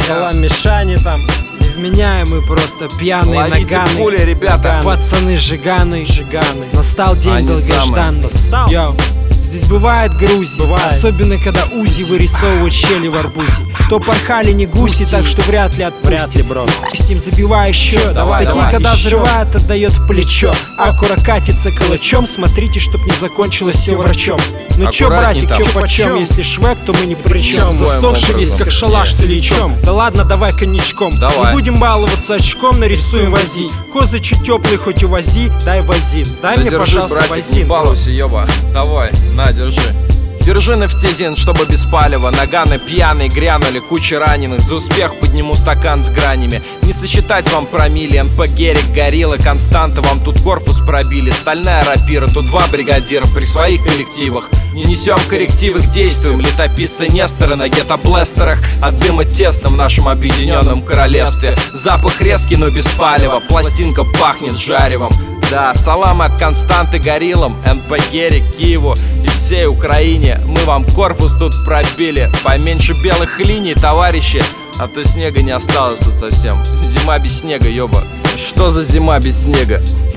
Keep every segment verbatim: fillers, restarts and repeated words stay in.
Салам Мишане там, невменяемый просто, пьяный, ловите наганый пули, ребята. наганы. Пацаны жиганы, жиганы. Настал день Они долгожданный. Настал. Йоу. Здесь бывает грузи, бывает. Особенно когда УЗИ вырисовывают щели в арбузе. То порхали не гуси, так что вряд ли отпустим. Вряд ли, бро. С ним забивай еще, давай, такие, давай, когда еще. взрывает, отдает в плечо. Аккура катится калачом, смотрите, чтоб не закончилось все врачом. Ну чё, Аккуратней братик, там. чё почем, если швек, то мы ни при чем. Своим Засохший весь, образом. как шалаш с Нет. ильичом. Да ладно, давай коньячком. Давай. Не будем баловаться очком, нарисуем вози. Козы чуть теплый, хоть увози, дай вазин. Дай Да мне, держи, пожалуйста, братик, не вазин. балуйся, ёба. Давай, на, держи. Держи нафтизин, чтобы без палева. Наганы пьяные грянули, куча раненых. За успех подниму стакан с гранями. Не сосчитать вам промилле. эн пэ Герик, Горилла, Константа. Вам тут корпус пробили. Стальная рапира, тут два бригадира при своих коллективах. Не несем коррективы к действиям. Летописцы Нестора на гетто-блестерах. От дыма тесно в нашем объединенном королевстве. Запах резкий, но без палева. Пластинка пахнет жаревом. Да, салам от Константы Гориллам, эн пэ Герик, Киеву и всей Украине. Мы вам корпус тут пробили. Поменьше белых линий, товарищи, а то снега не осталось тут совсем. Зима без снега, ёба. Что за зима без снега?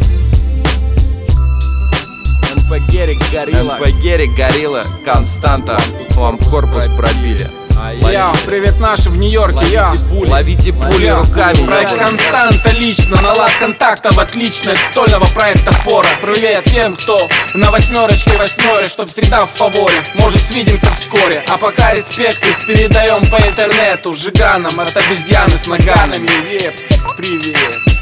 эн пэ Герик, Горилла, эн пэ Герик, Горилла, Константа. Вам корпус пробили. Йо, привет наши в Нью-Йорке, йо. Ловите пули, ловите пули руками. Проект Константа лично, наладь контактов отлично от стольного проекта Фора. Привет тем, кто на восьмерочке восьмеры, чтоб среда в фаворе. Может, свидимся вскоре, а пока респекты передаем по интернету жиганам от обезьяны с наганами. Привет, привет.